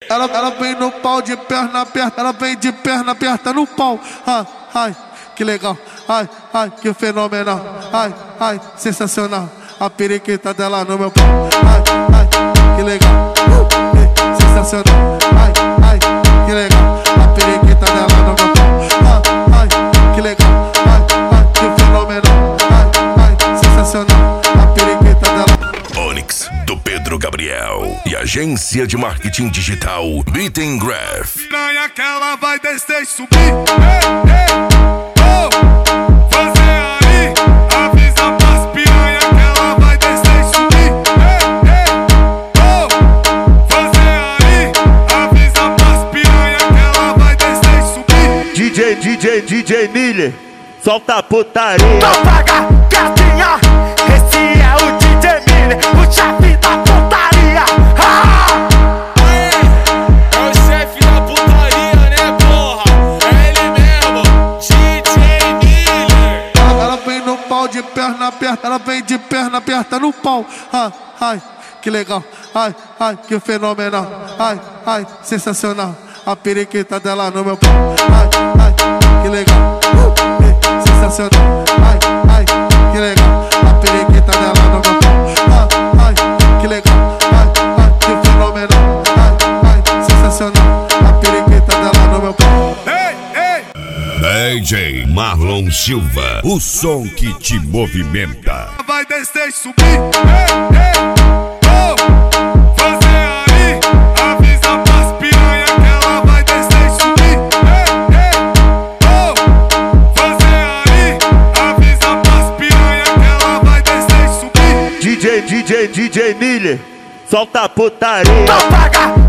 Ela vem no pau de perna aberta, ela vem de perna aberta no pau. Ai, ai, que legal. Ai, ai, que fenomenal. Ai, ai, sensacional. A periquita dela no meu pau. Ai, ai, que legal. Sensacional. Ai, ai, que legal. A periquita dela no meu pau. Ai, ai, que legal. Ai, ai, que fenomenal. Ai, ai, sensacional. A periquita dela. Onyx, do Pedro Gabriel e agência de marketing digital Bittengraph. Piranha que ela vai descer e subir. Ei, ei, oh, fazer aí. Avisa pras piranha que ela vai descer e subir. Ei, ei, oh, fazer aí. Avisa pras piranha que ela vai descer e subir. DJ Miller, solta a putaria. Então paga, gatinha. Esse é o DJ Miller, o chefe da putaria. É o chefe da putaria, né, porra? É ele mesmo, DJ Miller. Ela vem no pau de perna aberta, ela vem de perna aberta no pau. Ai, ai, que legal. Ai, ai, que fenomenal. Ai, ai, sensacional. A periquita dela no meu pau. Ai, ai, que legal. Sensacional. Ai, ai, que legal. A periquita dela no meu pau. Ai, ai, que legal. Ai, ai, que fenomenal. Ai, ai, sensacional. A periquita dela no meu pau. Ei, ei. DJ Marlon Silva, o som que te movimenta. Vai descer e subir. Ei, ei, oh, fazer aí. Avisa pras piranha que ela vai descer e subir. Ei, ei, oh, fazer aí. Avisa pras piranha que ela vai descer e subir. DJ Miller, solta a putaria. Então paga,